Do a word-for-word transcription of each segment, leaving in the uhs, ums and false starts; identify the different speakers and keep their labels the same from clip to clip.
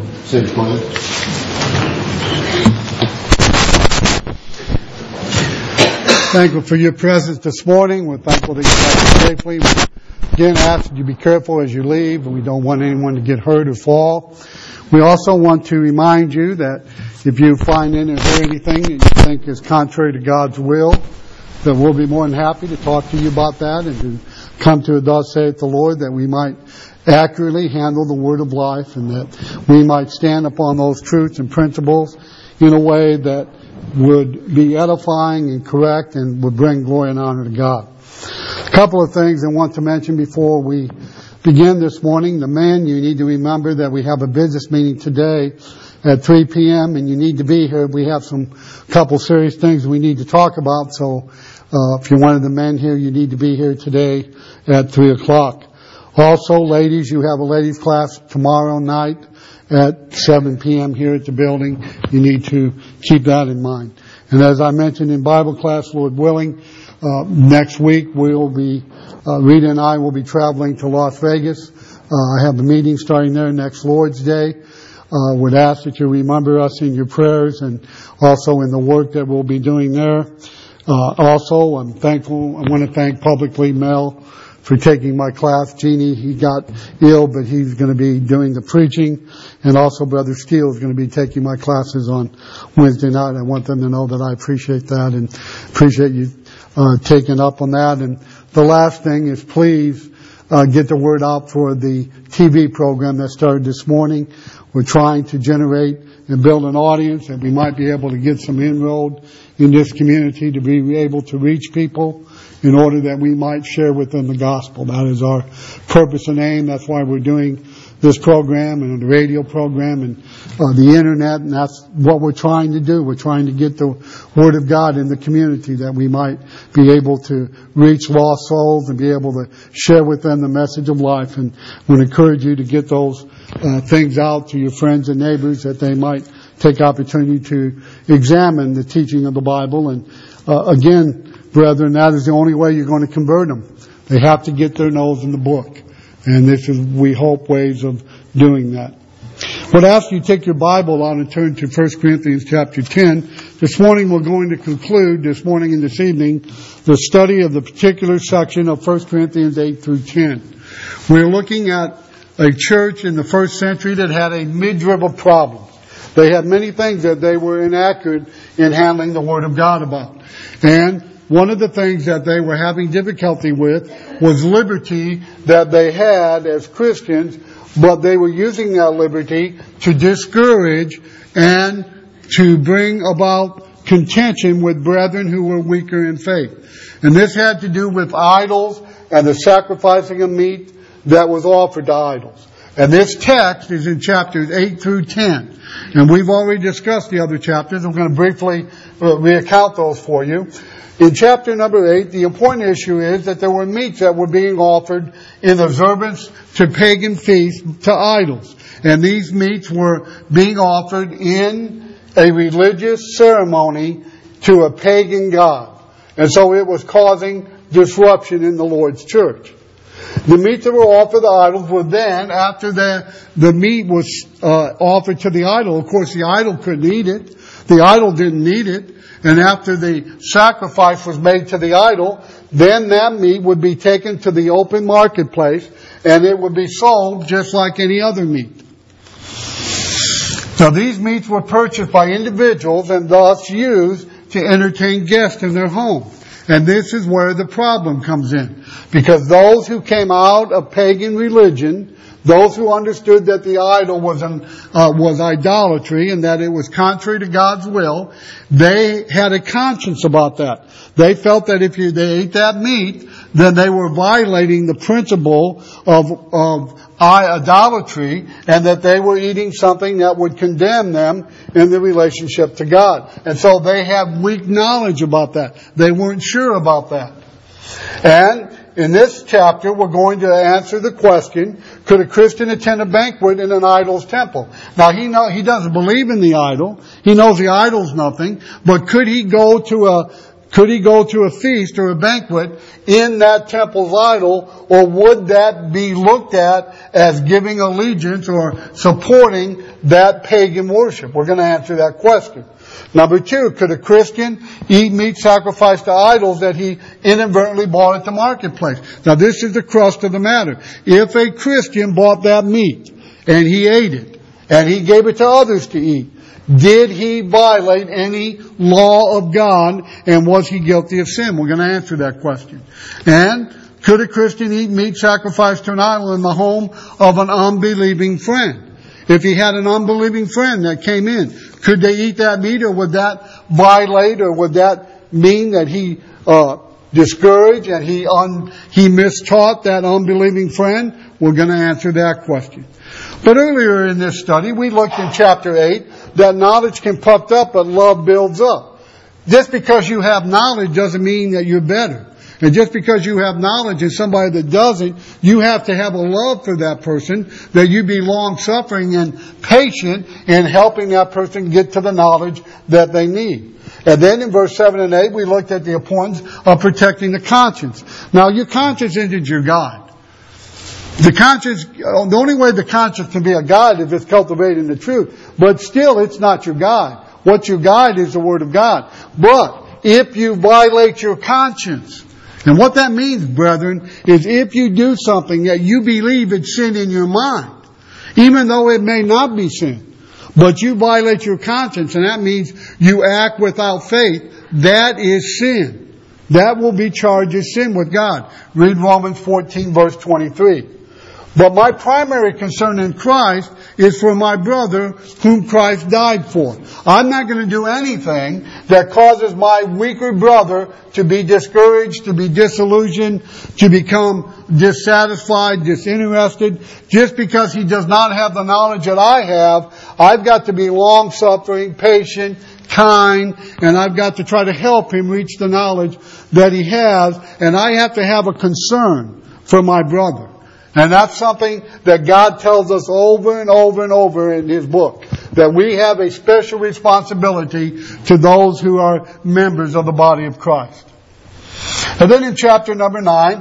Speaker 1: city pledge.
Speaker 2: Thankful for your presence this morning. We're thankful that you got here safely. We again ask that you be careful as you leave, and we don't want anyone to get hurt or fall. We also want to remind you that if you find in or hear anything that you think is contrary to God's will, that we'll be more than happy to talk to you about that and to come to a thus saith the Lord, that we might accurately handle the word of life and that we might stand upon those truths and principles in a way that would be edifying and correct and would bring glory and honor to God. A couple of things I want to mention before we begin this morning. The men, you need to remember that we have a business meeting today at three p.m. and you need to be here. We have some couple serious things we need to talk about. So uh, if you're one of the men here, you need to be here today at three o'clock. Also, ladies, you have a ladies class tomorrow night at seven p.m. here at the building. You need to keep that in mind. And as I mentioned in Bible class, Lord willing, uh, next week we'll be, uh, Rita and I will be traveling to Las Vegas. Uh, I have a meeting starting there next Lord's Day. Uh, would ask that you remember us in your prayers and also in the work that we'll be doing there. Uh, also, I'm thankful, I want to thank publicly Mel for taking my class. Jeannie, he got ill, but he's going to be doing the preaching. And also Brother Steele is going to be taking my classes on Wednesday night. I want them to know that I appreciate that and appreciate you uh, taking up on that. And the last thing is please uh, get the word out for the T V program that started this morning. We're trying to generate and build an audience, and we might be able to get some inroad in this community to be able to reach people in order that we might share with them the gospel. That is our purpose and aim. That's why we're doing this program and the radio program and uh, the internet, and that's what we're trying to do. We're trying to get the Word of God in the community that we might be able to reach lost souls and be able to share with them the message of life. And we encourage you to get those uh, things out to your friends and neighbors that they might take opportunity to examine the teaching of the Bible. And uh, again, brethren, that is the only way you're going to convert them. They have to get their nose in the book. And this is, we hope, ways of doing that. But after you take your Bible out and turn to First Corinthians chapter ten, this morning we're going to conclude, this morning and this evening, the study of the particular section of First Corinthians eight through ten. We're looking at a church in the first century that had a midriff of problems. They had many things that they were inaccurate in handling the Word of God about. And one of the things that they were having difficulty with was liberty that they had as Christians, but they were using that liberty to discourage and to bring about contention with brethren who were weaker in faith. And this had to do with idols and the sacrificing of meat that was offered to idols. And this text is in chapters eight through ten. And we've already discussed the other chapters. I'm going to briefly uh, recount those for you. In chapter number eight, the important issue is that there were meats that were being offered in observance to pagan feasts to idols. And these meats were being offered in a religious ceremony to a pagan god. And so it was causing disruption in the Lord's church. The meats that were offered to idols were then, after the, the meat was uh, offered to the idol, of course the idol couldn't eat it. The idol didn't need it. And after the sacrifice was made to the idol, then that meat would be taken to the open marketplace and it would be sold just like any other meat. So these meats were purchased by individuals and thus used to entertain guests in their home. And this is where the problem comes in. Because those who came out of pagan religion, those who understood that the idol was an, uh, was idolatry and that it was contrary to God's will, they had a conscience about that. They felt that if you, they ate that meat, then they were violating the principle of, of idolatry, and that they were eating something that would condemn them in the relationship to God. And so they had weak knowledge about that. They weren't sure about that. And in this chapter, we're going to answer the question, could a Christian attend a banquet in an idol's temple? Now, he know, he doesn't believe in the idol. He knows the idol's nothing. But could he go to a Could he go to a feast or a banquet in that temple's idol, or would that be looked at as giving allegiance or supporting that pagan worship? We're going to answer that question. Number two, could a Christian eat meat sacrificed to idols that he inadvertently bought at the marketplace? Now this is the crust of the matter. If a Christian bought that meat and he ate it and he gave it to others to eat, did he violate any law of God, and was he guilty of sin? We're going to answer that question. And could a Christian eat meat sacrificed to an idol in the home of an unbelieving friend? If he had an unbelieving friend that came in, could they eat that meat, or would that violate, or would that mean that he uh discouraged and he un, he mistaught that unbelieving friend? We're going to answer that question. But earlier in this study, we looked in chapter eight that knowledge can puff up, but love builds up. Just because you have knowledge doesn't mean that you're better. And just because you have knowledge and somebody that doesn't, you have to have a love for that person, that you be long-suffering and patient in helping that person get to the knowledge that they need. And then in verse seven and eight, we looked at the importance of protecting the conscience. Now, your conscience isn't your guide. The conscience, the only way the conscience can be a guide is if it's cultivating the truth. But still, it's not your guide. What your guide is the Word of God. But if you violate your conscience, and what that means, brethren, is if you do something that you believe is sin in your mind, even though it may not be sin, but you violate your conscience, and that means you act without faith, that is sin. That will be charged as sin with God. Read Romans fourteen, verse twenty-three. But my primary concern in Christ is for my brother whom Christ died for. I'm not going to do anything that causes my weaker brother to be discouraged, to be disillusioned, to become dissatisfied, disinterested. Just because he does not have the knowledge that I have, I've got to be long-suffering, patient, kind, and I've got to try to help him reach the knowledge that he has, and I have to have a concern for my brother. And that's something that God tells us over and over and over in His book, that we have a special responsibility to those who are members of the body of Christ. And then in chapter number nine,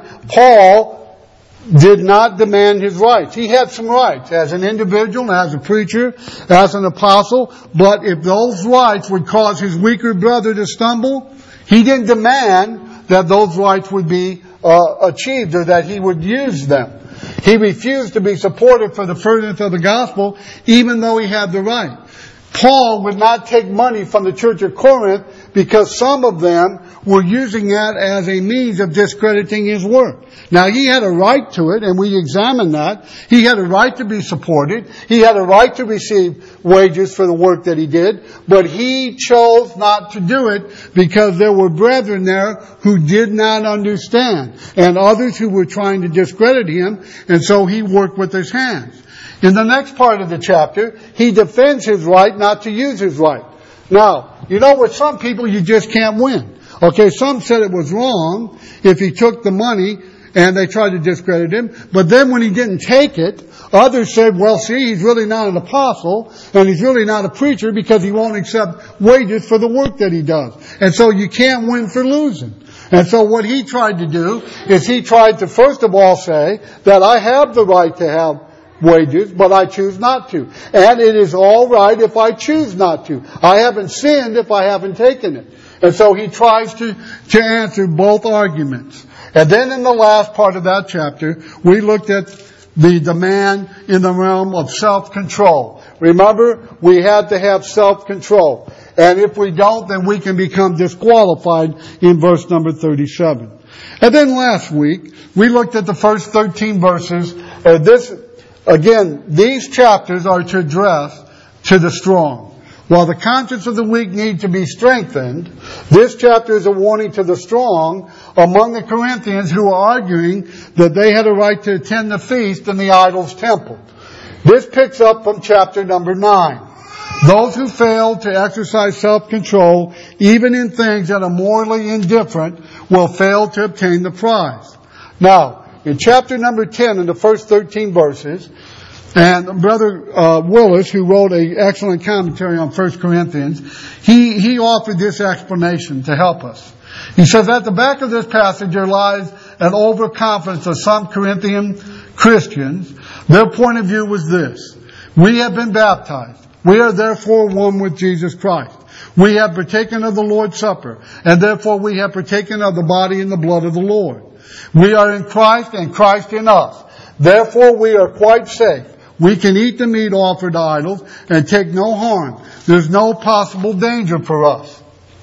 Speaker 2: Paul did not demand his rights. He had some rights as an individual, as a preacher, as an apostle, but if those rights would cause his weaker brother to stumble, he didn't demand that those rights would be uh, achieved or that he would use them. He refused to be supported for the furtherance of the gospel, even though he had the right. Paul would not take money from the church of Corinth because some of them were using that as a means of discrediting his work. Now, he had a right to it, and we examined that. He had a right to be supported. He had a right to receive wages for the work that he did. But he chose not to do it because there were brethren there who did not understand, and others who were trying to discredit him, and so he worked with his hands. In the next part of the chapter, he defends his right not to use his right. Now, you know, with some people you just can't win. Okay, some said it was wrong if he took the money and they tried to discredit him. But then when he didn't take it, others said, well, see, he's really not an apostle and he's really not a preacher because he won't accept wages for the work that he does. And so you can't win for losing. And so what he tried to do is he tried to first of all say that I have the right to have wages, but I choose not to. And it is all right if I choose not to. I haven't sinned if I haven't taken it. And so he tries to, to answer both arguments. And then in the last part of that chapter, we looked at the demand in the realm of self-control. Remember, we had to have self-control. And if we don't, then we can become disqualified in verse number thirty-seven. And then last week, we looked at the first thirteen verses. Uh, this Again, these chapters are to address to the strong. While the conscience of the weak need to be strengthened, this chapter is a warning to the strong among the Corinthians who are arguing that they had a right to attend the feast in the idol's temple. This picks up from chapter number nine. Those who fail to exercise self-control, even in things that are morally indifferent, will fail to obtain the prize. Now, in chapter number ten, in the first thirteen verses, and Brother uh, Willis, who wrote an excellent commentary on First Corinthians, he, he offered this explanation to help us. He says at the back of this passage there lies an overconfidence of some Corinthian Christians. Their point of view was this: we have been baptized. We are therefore one with Jesus Christ. We have partaken of the Lord's Supper, and therefore we have partaken of the body and the blood of the Lord. We are in Christ and Christ in us. Therefore we are quite safe. We can eat the meat offered to idols and take no harm. There's no possible danger for us.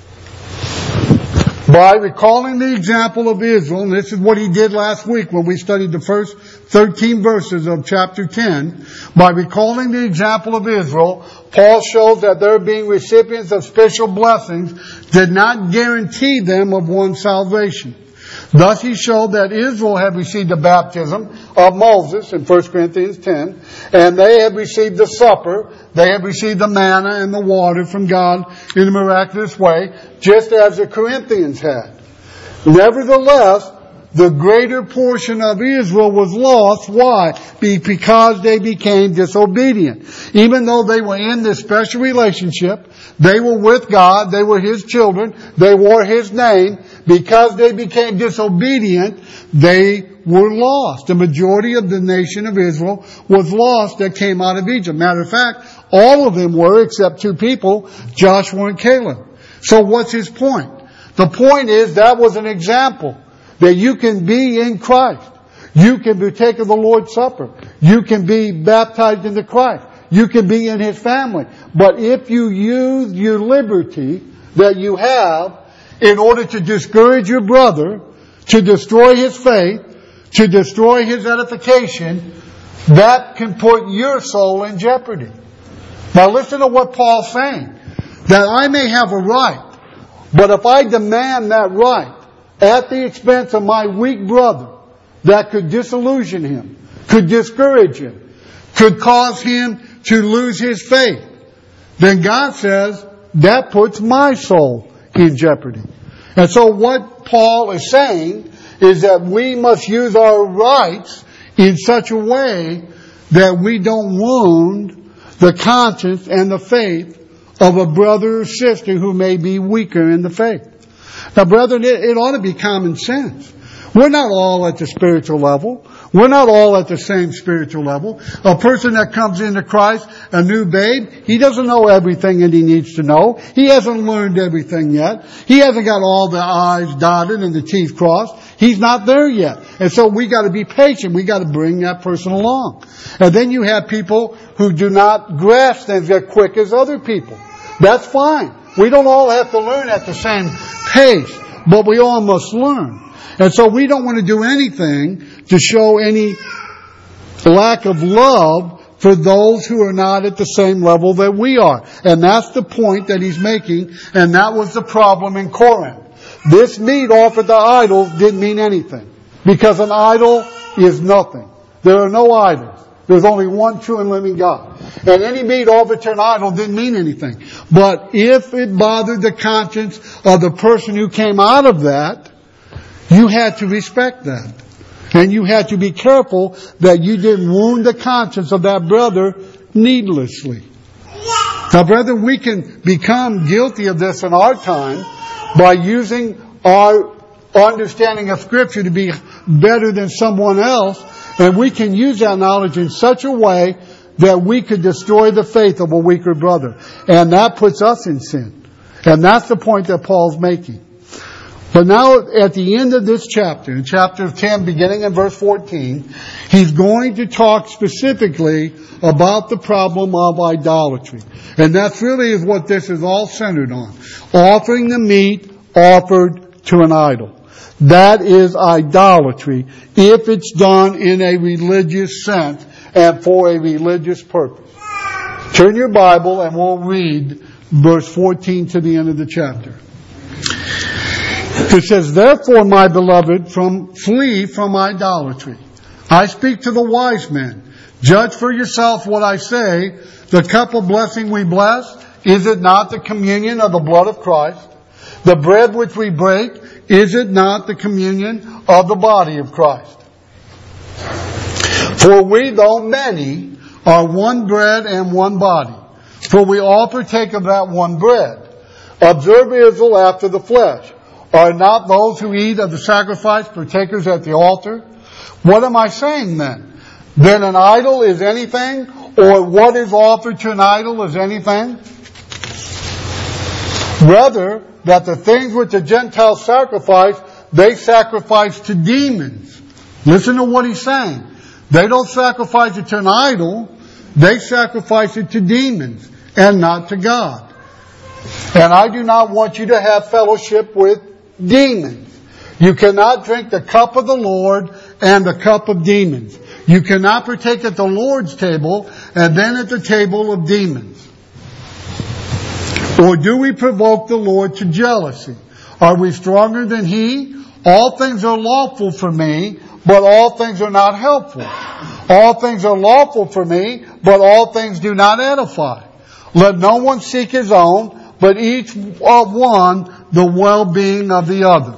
Speaker 2: By recalling the example of Israel, and this is what he did last week when we studied the first thirteen verses of chapter ten, by recalling the example of Israel, Paul shows that their being recipients of special blessings did not guarantee them of one's salvation. Thus he showed that Israel had received the baptism of Moses in First Corinthians ten, and they had received the supper, they had received the manna and the water from God in a miraculous way, just as the Corinthians had. Nevertheless, the greater portion of Israel was lost. Why? Because they became disobedient. Even though they were in this special relationship, they were with God, they were His children, they wore His name. Because they became disobedient, they were lost. The majority of the nation of Israel was lost that came out of Egypt. Matter of fact, all of them were except two people, Joshua and Caleb. So what's his point? The point is that was an example that you can be in Christ. You can partake of the Lord's Supper. You can be baptized into Christ. You can be in His family. But if you use your liberty that you have in order to discourage your brother, to destroy his faith, to destroy his edification, that can put your soul in jeopardy. Now listen to what Paul's saying. That I may have a right, but if I demand that right at the expense of my weak brother, that could disillusion him, could discourage him, could cause him to lose his faith, then God says that puts my soul in jeopardy. And so what Paul is saying is that we must use our rights in such a way that we don't wound the conscience and the faith of a brother or sister who may be weaker in the faith. Now, brethren, it, it ought to be common sense. We're not all at the spiritual level. We're not all at the same spiritual level. A person that comes into Christ, a new babe, he doesn't know everything that he needs to know. He hasn't learned everything yet. He hasn't got all the I's dotted and the T's crossed. He's not there yet. And so we got to be patient. We got to bring that person along. And then you have people who do not grasp things as quick as other people. That's fine. We don't all have to learn at the same pace, but we all must learn. And so we don't want to do anything to show any lack of love for those who are not at the same level that we are. And that's the point that he's making, and that was the problem in Corinth. This meat offered to idols didn't mean anything, because an idol is nothing. There are no idols. There's only one true and living God. And any meat offered to an idol didn't mean anything. But if it bothered the conscience of the person who came out of that, you had to respect that. And you had to be careful that you didn't wound the conscience of that brother needlessly. Now, brethren, we can become guilty of this in our time by using our understanding of Scripture to be better than someone else. And we can use that knowledge in such a way that we could destroy the faith of a weaker brother. And that puts us in sin. And that's the point that Paul's making. But now at the end of this chapter, in chapter ten, beginning in verse fourteen, he's going to talk specifically about the problem of idolatry. And that's really is what this is all centered on. Offering the meat offered to an idol. That is idolatry if it's done in a religious sense and for a religious purpose. Turn your Bible and we'll read verse fourteen to the end of the chapter. It says, "Therefore, my beloved, from flee from idolatry. I speak to the wise men. Judge for yourself what I say. The cup of blessing we bless, is it not the communion of the blood of Christ? The bread which we break, is it not the communion of the body of Christ? For we, though many, are one bread and one body. For we all partake of that one bread. Observe Israel after the flesh. Are not those who eat of the sacrifice partakers at the altar? What am I saying then? Then an idol is anything, or what is offered to an idol is anything? Rather, that the things which the Gentiles sacrifice, they sacrifice to demons. Listen to what he's saying. They don't sacrifice it to an idol, they sacrifice it to demons, and not to God. And I do not want you to have fellowship with demons. You cannot drink the cup of the Lord and the cup of demons. You cannot partake at the Lord's table and then at the table of demons. Or do we provoke the Lord to jealousy? Are we stronger than He? All things are lawful for me, but all things are not helpful. All things are lawful for me, but all things do not edify. Let no one seek his own, but each of one the well-being of the other.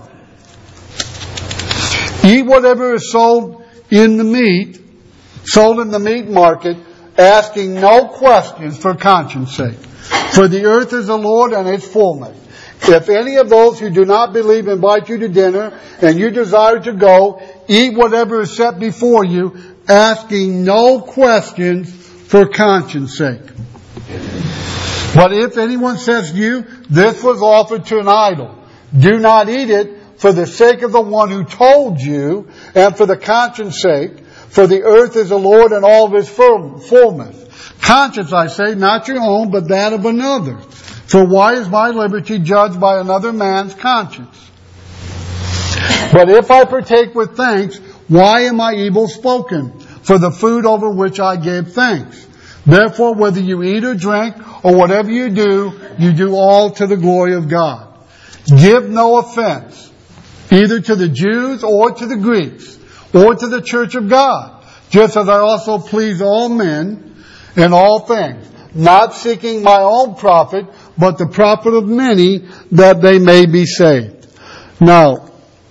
Speaker 2: Eat whatever is sold in the meat, sold in the meat market, asking no questions for conscience sake. For the earth is the Lord and its fullness. If any of those who do not believe invite you to dinner, and you desire to go, eat whatever is set before you, asking no questions for conscience sake. But if anyone says to you, this was offered to an idol, do not eat it for the sake of the one who told you, and for the conscience sake, for the earth is the Lord and all of its fullness. Conscience, I say, not your own, but that of another. For why is my liberty judged by another man's conscience? But if I partake with thanks, why am I evil spoken? For the food over which I gave thanks. Therefore, whether you eat or drink, or whatever you do, you do all to the glory of God. Give no offense, either to the Jews or to the Greeks, or to the church of God, just as I also please all men in all things, not seeking my own profit, but the profit of many, that they may be saved. Now,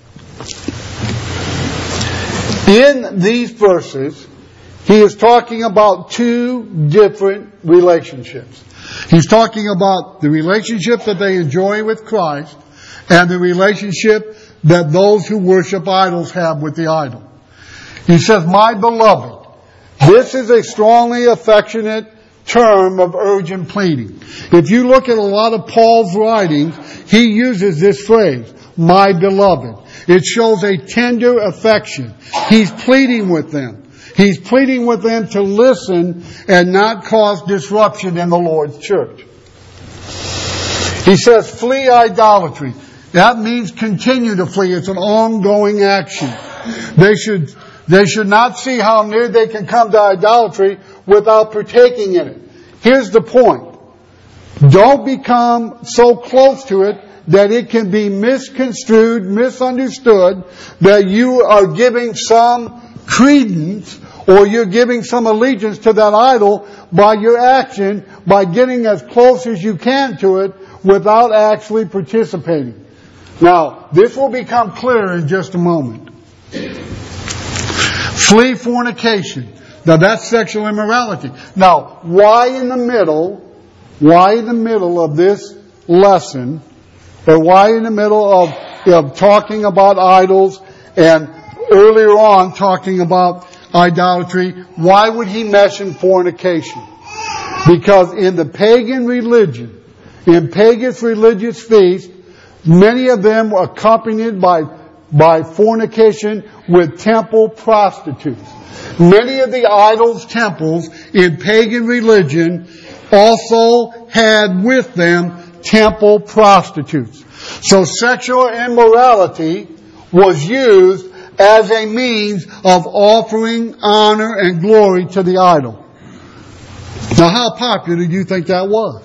Speaker 2: in these verses, he is talking about two different relationships. He's talking about the relationship that they enjoy with Christ and the relationship that those who worship idols have with the idol. He says, my beloved. This is a strongly affectionate term of urgent pleading. If you look at a lot of Paul's writings, he uses this phrase, my beloved. It shows a tender affection. He's pleading with them. He's pleading with them to listen and not cause disruption in the Lord's church. He says, flee idolatry. That means continue to flee. It's an ongoing action. They should, they should not see how near they can come to idolatry without partaking in it. Here's the point. Don't become so close to it that it can be misconstrued, misunderstood, that you are giving some credence or you're giving some allegiance to that idol by your action, by getting as close as you can to it without actually participating. Now, this will become clear in just a moment. Flee fornication. Now, that's sexual immorality. Now, why in the middle, why in the middle of this lesson, or why in the middle of, of talking about idols and earlier on talking about idolatry, why would he mention fornication? Because in the pagan religion, in pagan religious feasts, many of them were accompanied by, by fornication with temple prostitutes. Many of the idols' temples in pagan religion also had with them temple prostitutes. So sexual immorality was used as a means of offering honor and glory to the idol. Now, how popular do you think that was?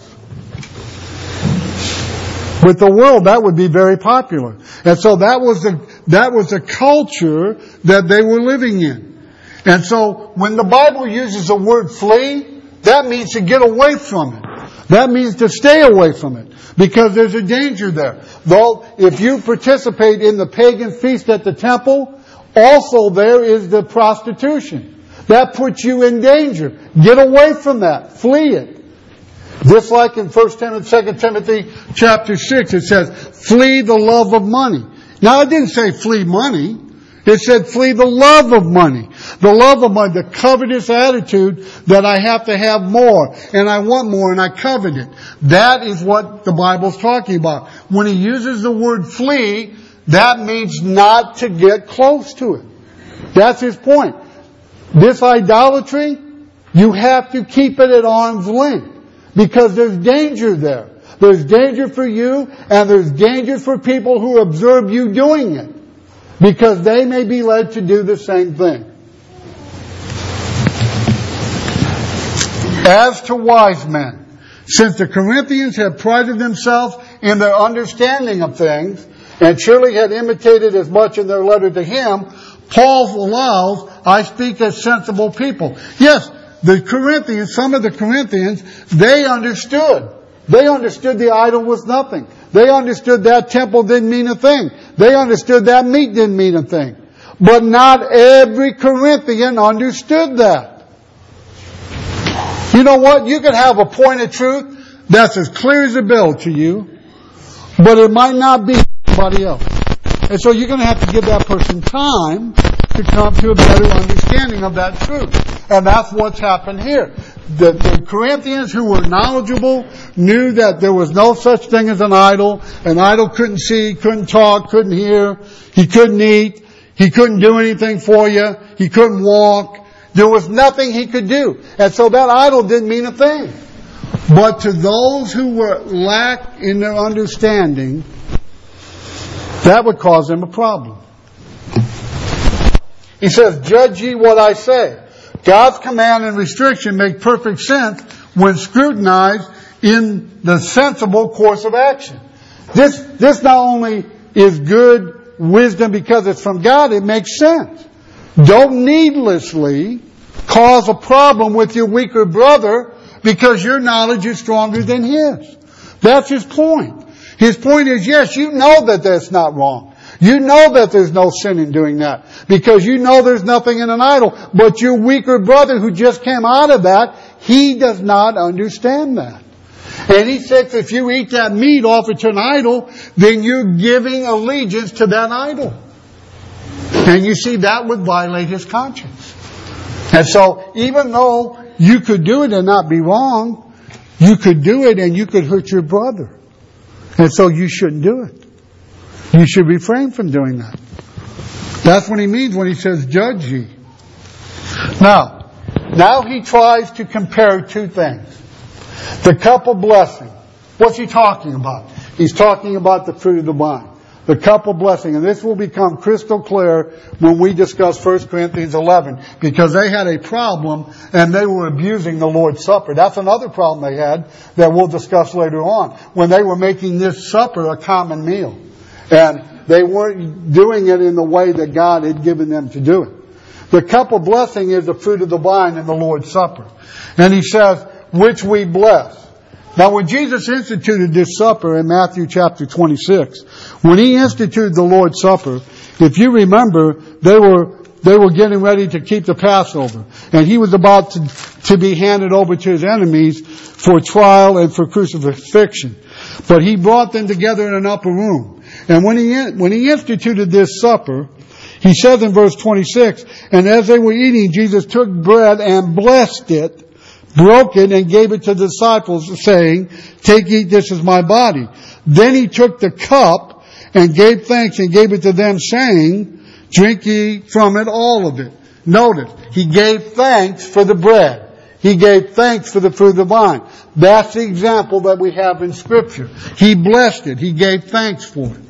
Speaker 2: With the world, that would be very popular. And so that was the, that was the culture that they were living in. And so when the Bible uses the word flee, that means to get away from it. That means to stay away from it. Because there's a danger there. Though, if you participate in the pagan feast at the temple, also there is the prostitution. That puts you in danger. Get away from that. Flee it. Just like in First Timothy, Second Timothy chapter six, it says, flee the love of money. Now it didn't say flee money. It said flee the love of money. The love of money, the covetous attitude that I have to have more, and I want more, and I covet it. That is what the Bible's talking about. When he uses the word flee, that means not to get close to it. That's his point. This idolatry, you have to keep it at arm's length. Because there's danger there. There's danger for you, and there's danger for people who observe you doing it. Because they may be led to do the same thing. As to wise men, since the Corinthians had prided themselves in their understanding of things, and surely had imitated as much in their letter to him, Paul allows, I speak as sensible people. Yes, the Corinthians, some of the Corinthians, they understood. They understood the idol was nothing. They understood that temple didn't mean a thing. They understood that meat didn't mean a thing. But not every Corinthian understood that. You know what? You could have a point of truth that's as clear as a bell to you, but it might not be for somebody else. And so you're going to have to give that person time to come to a better understanding of that truth. And that's what's happened here. The, the Corinthians who were knowledgeable knew that there was no such thing as an idol. An idol couldn't see, couldn't talk, couldn't hear. He couldn't eat. He couldn't do anything for you. He couldn't walk. There was nothing he could do. And so that idol didn't mean a thing. But to those who were lack in their understanding, that would cause them a problem. He says, judge ye what I say. God's command and restriction make perfect sense when scrutinized in the sensible course of action. This, this not only is good wisdom because it's from God, it makes sense. Don't needlessly cause a problem with your weaker brother because your knowledge is stronger than his. That's his point. His point is, yes, you know that that's not wrong. You know that there's no sin in doing that because you know there's nothing in an idol. But your weaker brother who just came out of that, he does not understand that. And he says if you eat that meat offered to an idol, then you're giving allegiance to that idol. And you see, that would violate his conscience. And so even though you could do it and not be wrong, you could do it and you could hurt your brother. And so you shouldn't do it. You should refrain from doing that. That's what he means when he says, judge ye. Now, now he tries to compare two things. The cup of blessing. What's he talking about? He's talking about the fruit of the vine. The cup of blessing. And this will become crystal clear when we discuss First Corinthians eleven. Because they had a problem and they were abusing the Lord's Supper. That's another problem they had that we'll discuss later on. When they were making this supper a common meal. And they weren't doing it in the way that God had given them to do it. The cup of blessing is the fruit of the vine in the Lord's Supper. And he says, which we bless. Now when Jesus instituted this supper in Matthew chapter twenty-six, when he instituted the Lord's Supper, if you remember, they were they were getting ready to keep the Passover. And he was about to, to be handed over to his enemies for trial and for crucifixion. But he brought them together in an upper room. And when he when he instituted this supper, he says in verse twenty-six, and as they were eating, Jesus took bread and blessed it, broke it, and gave it to the disciples, saying, take, eat, this is my body. Then he took the cup and gave thanks and gave it to them, saying, drink ye from it, all of it. Notice, he gave thanks for the bread. He gave thanks for the fruit of the vine. That's the example that we have in Scripture. He blessed it. He gave thanks for it.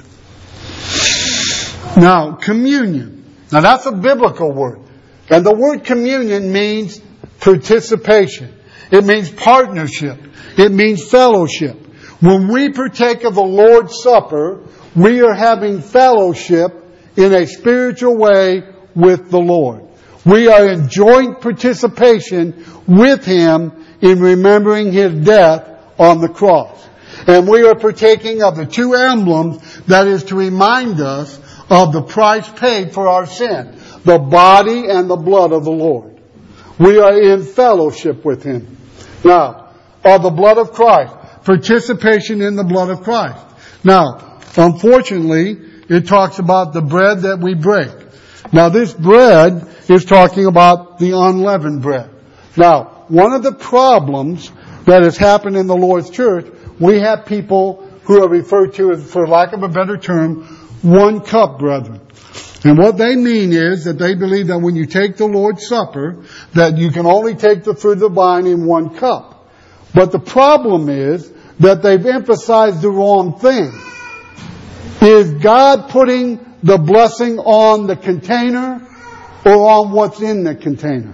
Speaker 2: Now, communion. Now that's a biblical word. And the word communion means participation. It means partnership. It means fellowship. When we partake of the Lord's Supper, we are having fellowship in a spiritual way with the Lord. We are in joint participation with Him in remembering His death on the cross. And we are partaking of the two emblems that is to remind us of the price paid for our sin. The body and the blood of the Lord. We are in fellowship with Him. Now, of the blood of Christ. Participation in the blood of Christ. Now, unfortunately, it talks about the bread that we break. Now, this bread is talking about the unleavened bread. Now, one of the problems that has happened in the Lord's church, we have people who are referred to as, for lack of a better term, one cup brethren. And what they mean is that they believe that when you take the Lord's Supper, that you can only take the fruit of the vine in one cup. But the problem is that they've emphasized the wrong thing. Is God putting the blessing on the container or on what's in the container?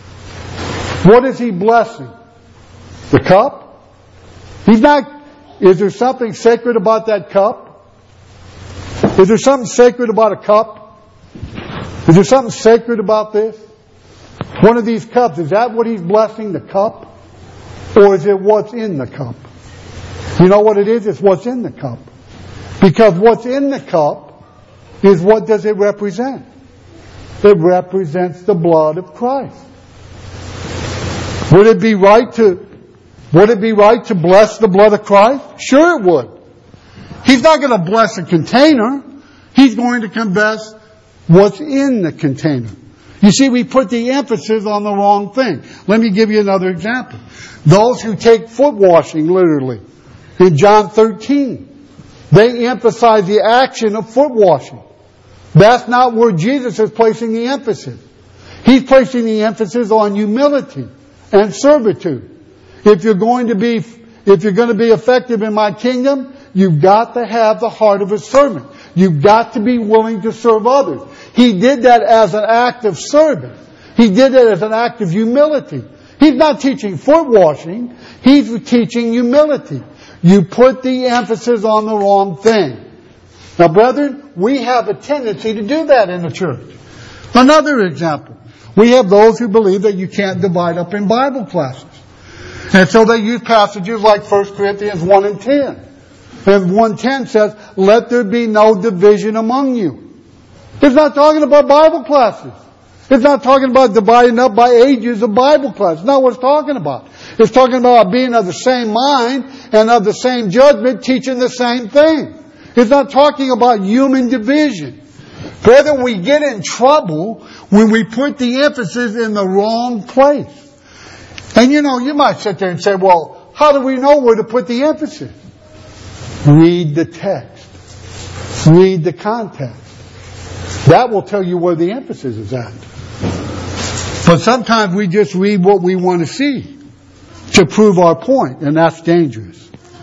Speaker 2: What is He blessing? The cup? He's not, is there something sacred about that cup? Is there something sacred about a cup? Is there something sacred about this? One of these cups, is that what He's blessing, the cup? Or is it what's in the cup? You know what it is? It's what's in the cup. Because what's in the cup is, what does it represent? It represents the blood of Christ. Would it be right to, would it be right to bless the blood of Christ? Sure it would. He's not going to bless a container. He's going to bless what's in the container. You see, we put the emphasis on the wrong thing. Let me give you another example. Those who take foot washing literally. In John thirteen, they emphasize the action of foot washing. That's not where Jesus is placing the emphasis. He's placing the emphasis on humility and servitude. If you're going to be, if you're going to be effective in my kingdom, you've got to have the heart of a servant. You've got to be willing to serve others. He did that as an act of service. He did it as an act of humility. He's not teaching foot washing. He's teaching humility. You put the emphasis on the wrong thing. Now, brethren, we have a tendency to do that in the church. Another example. We have those who believe that you can't divide up in Bible classes. And so they use passages like First Corinthians one and ten. And one ten says, let there be no division among you. It's not talking about Bible classes. It's not talking about dividing up by ages of Bible classes. It's not what it's talking about. It's talking about being of the same mind and of the same judgment, teaching the same thing. It's not talking about human division. Brethren, we get in trouble when we put the emphasis in the wrong place. And you know, you might sit there and say, well, how do we know where to put the emphasis? Read the text. Read the context. That will tell you where the emphasis is at. But sometimes we just read what we want to see to prove our point, and that's dangerous.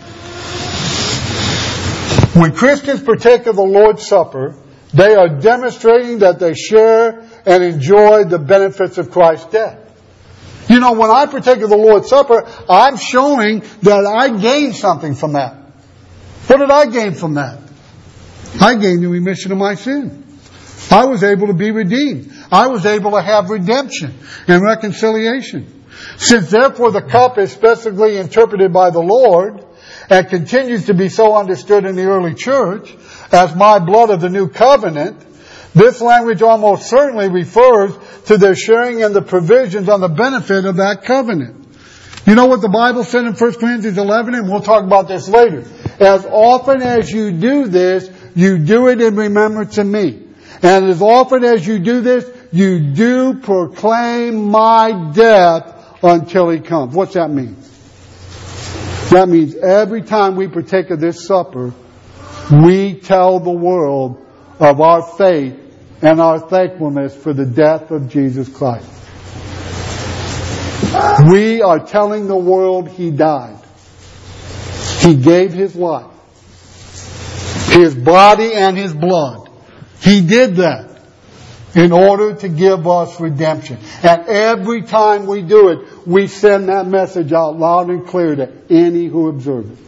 Speaker 2: When Christians partake of the Lord's Supper, they are demonstrating that they share and enjoy the benefits of Christ's death. You know, when I partake of the Lord's Supper, I'm showing that I gained something from that. What did I gain from that? I gained the remission of my sin. I was able to be redeemed. I was able to have redemption and reconciliation. Since therefore the cup is specifically interpreted by the Lord and continues to be so understood in the early church as my blood of the new covenant, this language almost certainly refers to their sharing in the provisions on the benefit of that covenant. You know what the Bible said in First Corinthians eleven, and we'll talk about this later. As often as you do this, you do it in remembrance of me. And as often as you do this, you do proclaim my death until He comes. What's that mean? That means every time we partake of this supper, we tell the world of our faith and our thankfulness for the death of Jesus Christ. We are telling the world He died. He gave His life, His body and His blood. He did that in order to give us redemption. And every time we do it, we send that message out loud and clear to any who observe it.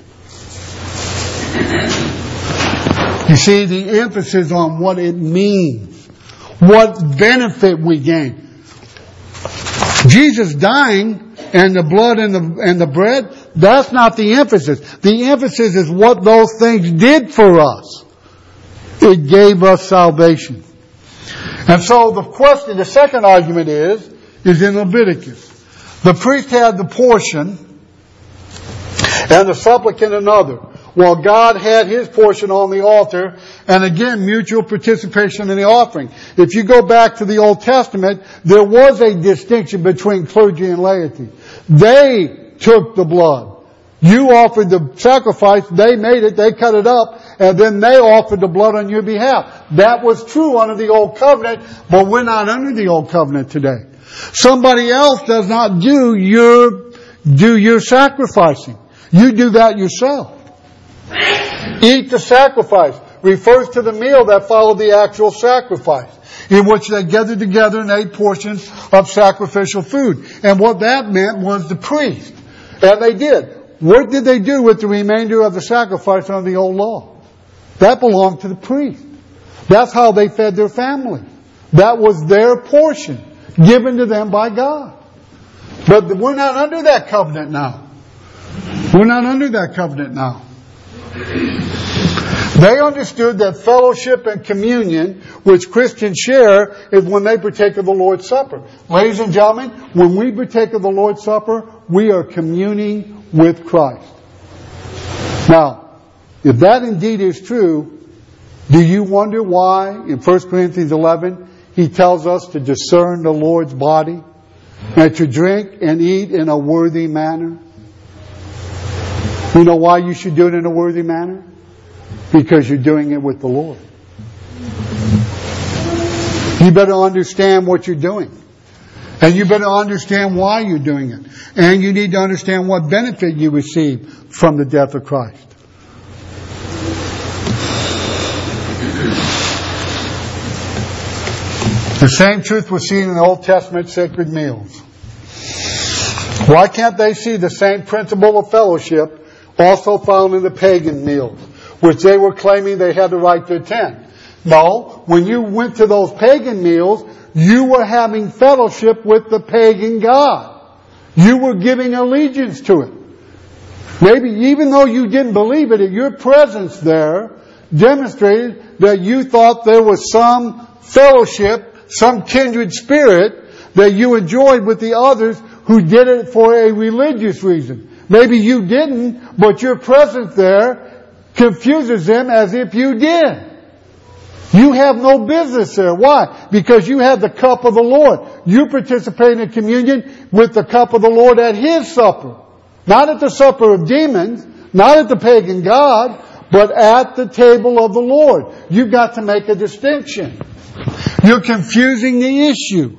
Speaker 2: You see, the emphasis on what it means, what benefit we gain. Jesus dying and the blood and the, and the bread, that's not the emphasis. The emphasis is what those things did for us. It gave us salvation. And so the question, the second argument is, is in Leviticus. The priest had the portion and the supplicant another, while God had His portion on the altar, and again, mutual participation in the offering. If you go back to the Old Testament, there was a distinction between clergy and laity. They took the blood. You offered the sacrifice, they made it, they cut it up, and then they offered the blood on your behalf. That was true under the Old Covenant, but we're not under the Old Covenant today. Somebody else does not do your, do your sacrificing. You do that yourself. Eat the sacrifice refers to the meal that followed the actual sacrifice, in which they gathered together and ate portions of sacrificial food. And what that meant was the priest. And they did. What did they do with the remainder of the sacrifice under the old law? That belonged to the priest. That's how they fed their family. That was their portion, given to them by God. But we're not under that covenant now. We're not under that covenant now. They understood that fellowship and communion, which Christians share, is when they partake of the Lord's Supper. Ladies and gentlemen, when we partake of the Lord's Supper, we are communing with Christ. Now, if that indeed is true, do you wonder why in First Corinthians eleven he tells us to discern the Lord's body and to drink and eat in a worthy manner? You know why you should do it in a worthy manner? Because you're doing it with the Lord. You better understand what you're doing. And you better understand why you're doing it. And you need to understand what benefit you receive from the death of Christ. The same truth was seen in the Old Testament sacred meals. Why can't they see the same principle of fellowship also found in the pagan meals, which they were claiming they had the right to attend? No, when you went to those pagan meals, you were having fellowship with the pagan god. You were giving allegiance to it. Maybe even though you didn't believe it, your presence there demonstrated that you thought there was some fellowship, some kindred spirit that you enjoyed with the others who did it for a religious reason. Maybe you didn't, but your presence there confuses them as if you did. You have no business there. Why? Because you have the cup of the Lord. You participate in communion with the cup of the Lord at His supper. Not at the supper of demons, not at the pagan god, but at the table of the Lord. You've got to make a distinction. You're confusing the issue.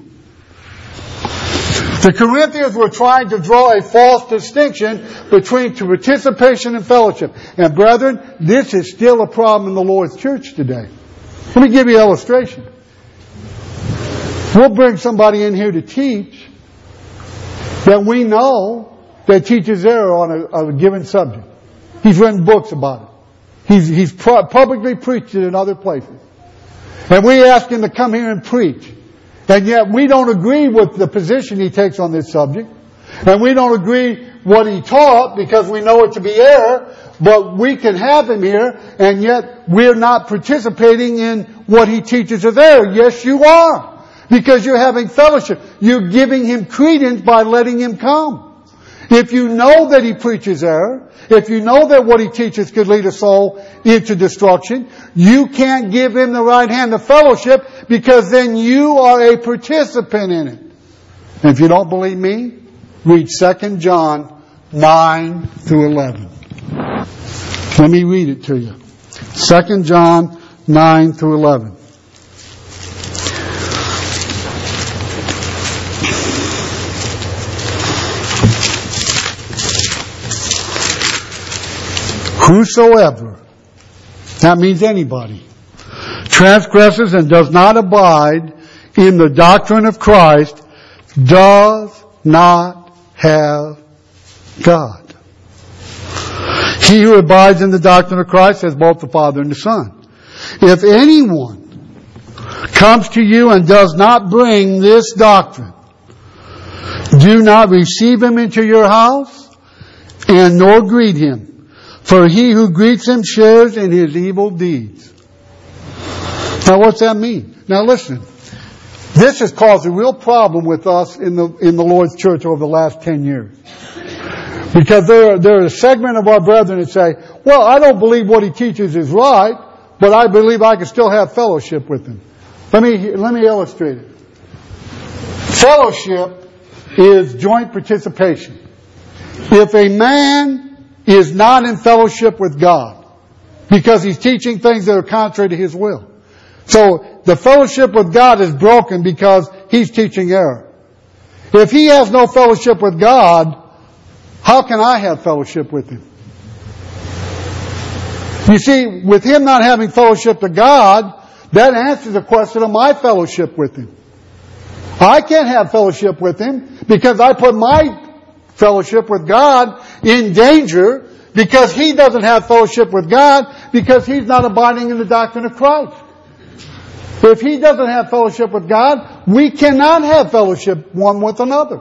Speaker 2: The Corinthians were trying to draw a false distinction between participation and fellowship. And brethren, this is still a problem in the Lord's church today. Let me give you an illustration. We'll bring somebody in here to teach that we know that teaches error on a, a given subject. He's written books about it. He's, he's pro- publicly preached it in other places. And we ask him to come here and preach. And yet we don't agree with the position he takes on this subject. And we don't agree what he taught because we know it to be error. But we can have him here, and yet we're not participating in what he teaches as error. Yes, you are. Because you're having fellowship. You're giving him credence by letting him come. If you know that he preaches error, if you know that what he teaches could lead a soul into destruction, you can't give him the right hand of fellowship because then you are a participant in it. And if you don't believe me, read Second John nine through eleven. Let me read it to you. Second John nine through eleven. Whosoever, that means anybody, transgresses and does not abide in the doctrine of Christ does not have God. He who abides in the doctrine of Christ has both the Father and the Son. If anyone comes to you and does not bring this doctrine, do not receive him into your house and nor greet him. For he who greets him shares in his evil deeds. Now what's that mean? Now listen. This has caused a real problem with us in the, in the Lord's church over the last ten years. Because there, there are a segment of our brethren that say, well, I don't believe what he teaches is right, but I believe I can still have fellowship with him. Let me, let me illustrate it. Fellowship is joint participation. If a man is not in fellowship with God because he's teaching things that are contrary to his will, so the fellowship with God is broken because he's teaching error. If he has no fellowship with God, how can I have fellowship with him? You see, with him not having fellowship to God, that answers the question of my fellowship with him. I can't have fellowship with him because I put my fellowship with God in danger because he doesn't have fellowship with God because he's not abiding in the doctrine of Christ. If he doesn't have fellowship with God, we cannot have fellowship one with another.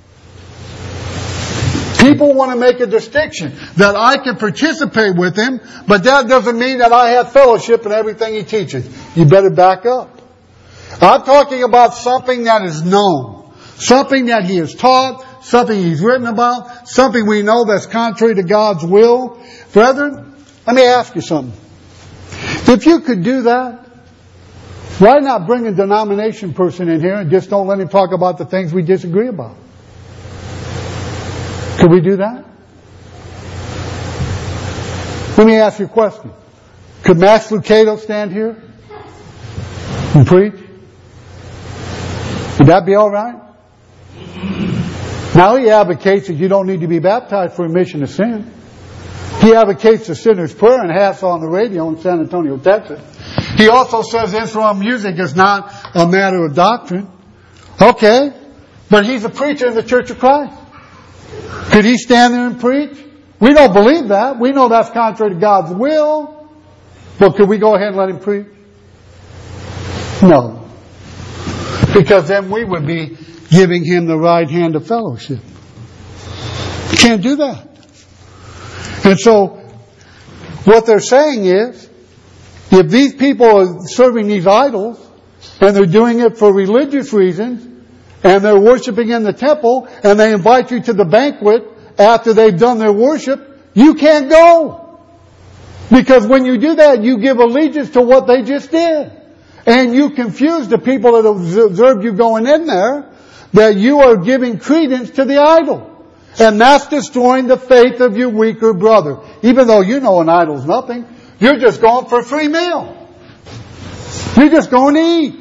Speaker 2: People want to make a distinction that I can participate with him, but that doesn't mean that I have fellowship in everything he teaches. You better back up. I'm talking about something that is known, something that he has taught, something he's written about, something we know that's contrary to God's will. Brethren, let me ask you something. If you could do that, why not bring a denomination person in here and just don't let him talk about the things we disagree about? Could we do that? Let me ask you a question. Could Max Lucado stand here and preach? Would that be all right? Now he advocates that you don't need to be baptized for remission of sin. He advocates the sinner's prayer and has on the radio in San Antonio, Texas. He also says instrumental music is not a matter of doctrine. Okay, but he's a preacher in the Church of Christ. Could he stand there and preach? We don't believe that. We know that's contrary to God's will. But could we go ahead and let him preach? No. Because then we would be giving him the right hand of fellowship. Can't do that. And so, what they're saying is, if these people are serving these idols, and they're doing it for religious reasons, and they're worshiping in the temple, and they invite you to the banquet after they've done their worship, you can't go. Because when you do that, you give allegiance to what they just did. And you confuse the people that observed you going in there, that you are giving credence to the idol. And that's destroying the faith of your weaker brother. Even though you know an idol's nothing, you're just going for a free meal. You're just going to eat.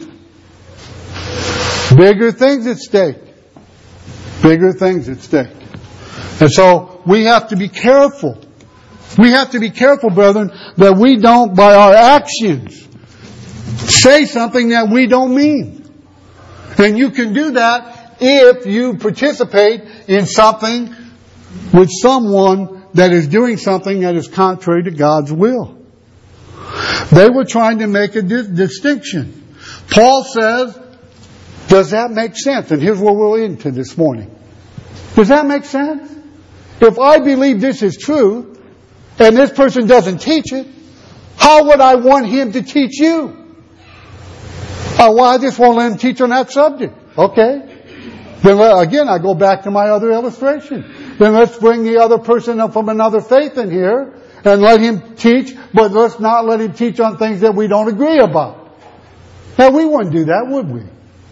Speaker 2: Bigger things at stake. Bigger things at stake. And so we have to be careful. We have to be careful, brethren, that we don't, by our actions, say something that we don't mean. And you can do that if you participate in something with someone that is doing something that is contrary to God's will. They were trying to make a di- distinction. Paul says, does that make sense? And here's where we're into this morning. Does that make sense? If I believe this is true, and this person doesn't teach it, how would I want him to teach you? Oh, well, I just won't let him teach on that subject. Okay. Then again, I go back to my other illustration. Then let's bring the other person up from another faith in here, and let him teach, but let's not let him teach on things that we don't agree about. Now, we wouldn't do that, would we?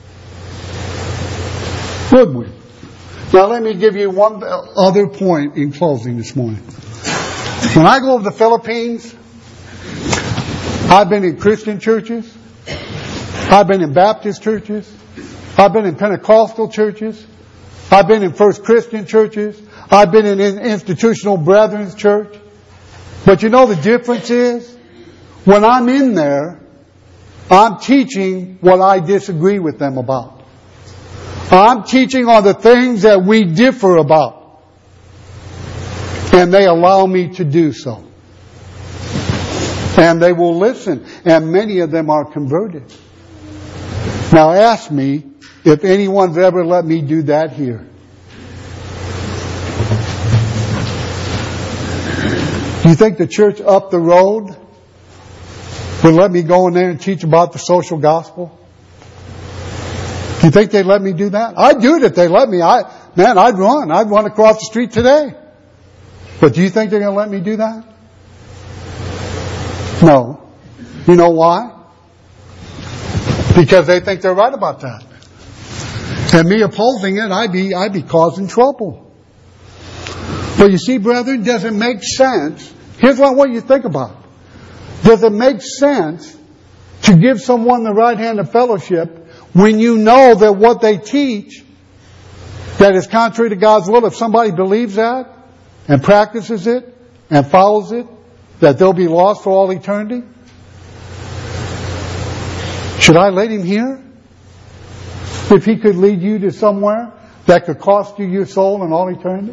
Speaker 2: Would we? Now let me give you one other point in closing this morning. When I go to the Philippines, I've been in Christian churches, I've been in Baptist churches, I've been in Pentecostal churches, I've been in First Christian churches, I've been in Institutional Brethren's church. But you know the difference is, when I'm in there, I'm teaching what I disagree with them about. I'm teaching on the things that we differ about. And they allow me to do so. And they will listen. And many of them are converted. Now ask me if anyone's ever let me do that here. Do you think the church up the road would let me go in there and teach about the social gospel? Do you think they'd let me do that? I'd do it if they let me. I, man, I'd run. I'd run across the street today. But do you think they're going to let me do that? No. You know why? Because they think they're right about that. And me opposing it, I'd be, I'd be causing trouble. But you see, brethren, does it make sense? Here's what I want you to think about. Does it make sense to give someone the right hand of fellowship when you know that what they teach that is contrary to God's will, if somebody believes that and practices it and follows it, that they'll be lost for all eternity? Should I let him hear? If he could lead you to somewhere that could cost you your soul and all eternity?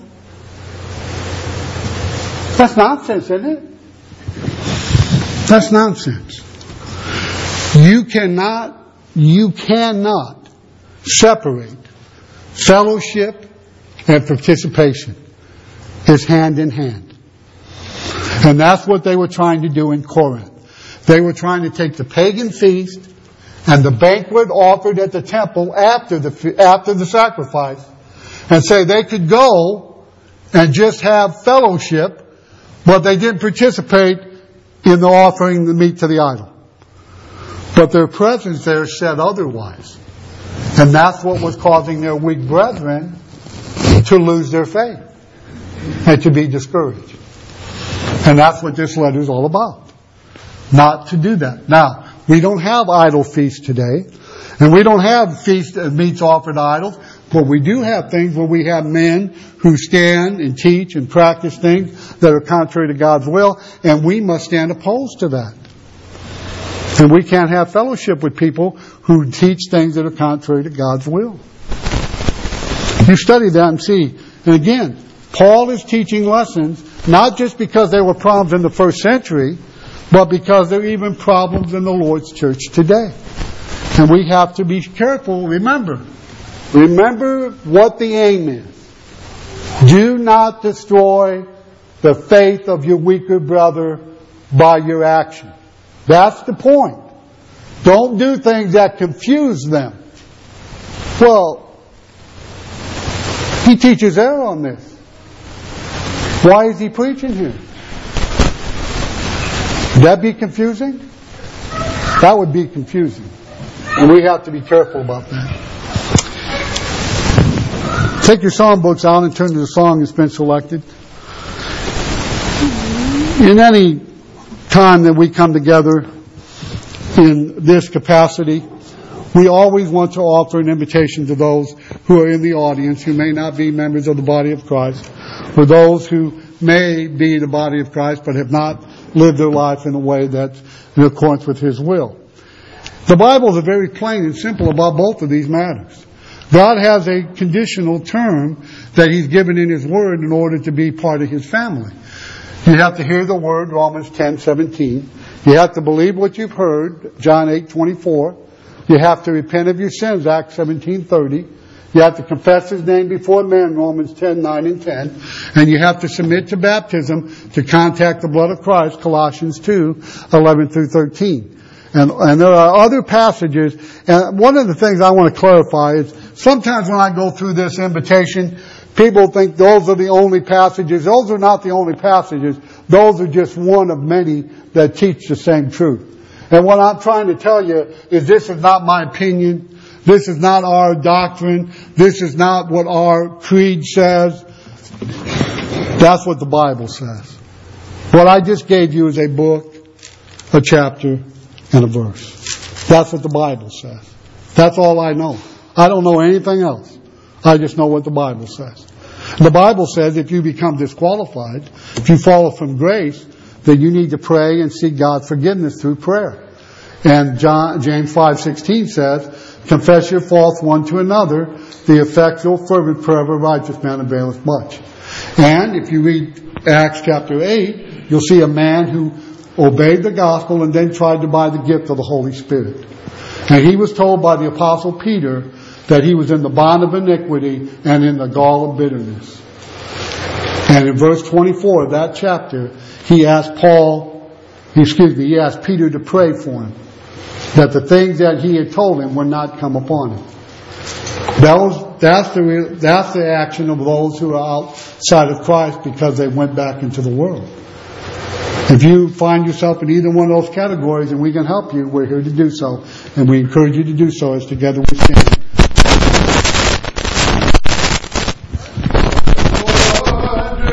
Speaker 2: That's nonsense, isn't it? That's nonsense. You cannot, you cannot separate fellowship and participation. It's hand in hand. And that's what they were trying to do in Corinth. They were trying to take the pagan feast and the banquet offered at the temple after the after the sacrifice, and say they could go and just have fellowship, but they didn't participate in the offering the meat to the idol. But their presence there said otherwise. And that's what was causing their weak brethren to lose their faith and to be discouraged. And that's what this letter is all about. Not to do that. Now, we don't have idol feasts today, and we don't have feast of meats offered to idols, but we do have things where we have men who stand and teach and practice things that are contrary to God's will, and we must stand opposed to that. And we can't have fellowship with people who teach things that are contrary to God's will. You study that and see. And again, Paul is teaching lessons, not just because there were problems in the first century, but because there are even problems in the Lord's church today. And we have to be careful. Remember, remember what the aim is. Do not destroy the faith of your weaker brother by your action. That's the point. Don't do things that confuse them. Well, he teaches error on this. Why is he preaching here? Would that be confusing? That would be confusing. And we have to be careful about that. Take your song books out and turn to the song that's been selected. In any time that we come together in this capacity, we always want to offer an invitation to those who are in the audience who may not be members of the body of Christ, or those who may be the body of Christ but have not lived their life in a way that's in accordance with His will. The Bible is very plain and simple about both of these matters. God has a conditional term that He's given in His Word in order to be part of His family. You have to hear the Word, Romans ten seventeen. You have to believe what you've heard, John eight twenty-four. You have to repent of your sins, Acts seventeen thirty. You have to confess His name before men, Romans ten nine and ten. And you have to submit to baptism to contact the blood of Christ, Colossians two eleven through thirteen. And, and there are other passages. And one of the things I want to clarify is sometimes when I go through this invitation, people think those are the only passages. Those are not the only passages. Those are just one of many that teach the same truth. And what I'm trying to tell you is this is not my opinion. This is not our doctrine. This is not what our creed says. That's what the Bible says. What I just gave you is a book, a chapter, and a verse. That's what the Bible says. That's all I know. I don't know anything else. I just know what the Bible says. The Bible says if you become disqualified, if you fall from grace, then you need to pray and seek God's forgiveness through prayer. And John, James five sixteen says, confess your faults one to another. The effectual fervent prayer of a righteous man availeth much. And if you read Acts chapter eight, you'll see a man who obeyed the gospel and then tried to buy the gift of the Holy Spirit. And he was told by the Apostle Peter that he was in the bond of iniquity and in the gall of bitterness. And in verse twenty-four of that chapter, he asked Paul, excuse me, he asked Peter to pray for him, that the things that he had told him would not come upon him. That was that's the real, that's the action of those who are outside of Christ because they went back into the world. If you find yourself in either one of those categories and we can help you, we're here to do so, and we encourage you to do so as together we stand.